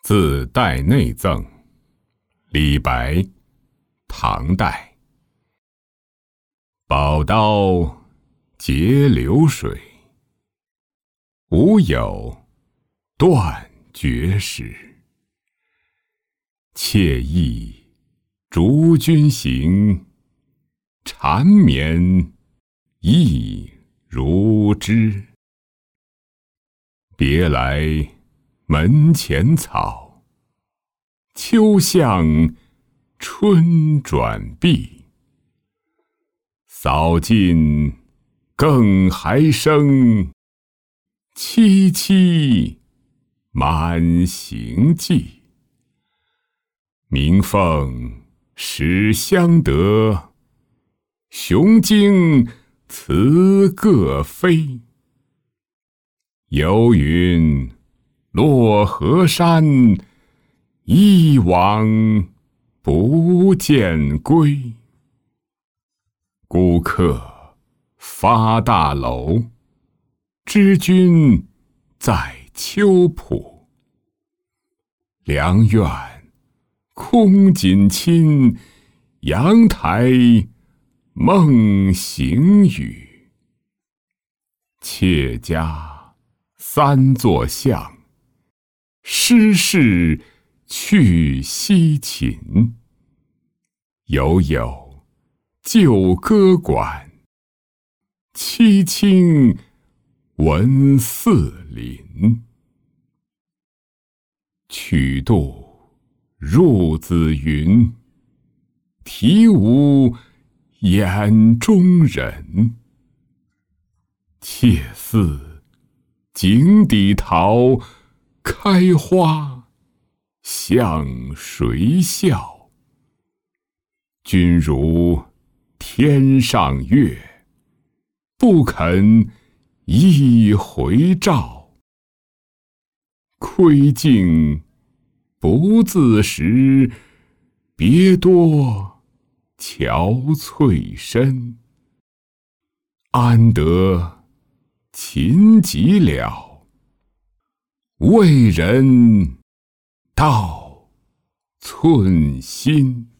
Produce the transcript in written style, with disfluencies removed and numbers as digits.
自带内赠，李白，唐代。宝刀截流水，无有断绝时。惬意逐君行，缠绵亦如织。别来门前草，秋向春转碧。扫尽更还生，萋萋满行迹。鸣凤始相得，雄鹰辞各飞。游云落河山，一往不见归。孤客发大楼，知君在秋浦。梁院空锦衾，阳台梦行雨。妾家三座巷，诗士去西秦。犹有旧歌馆，凄清闻四邻。曲度入紫云，啼无眼中人。妾似井底桃，开花向谁笑？君如天上月，不肯一回照。窥镜不自识，别多憔悴身。安得秦己了，为人道寸心。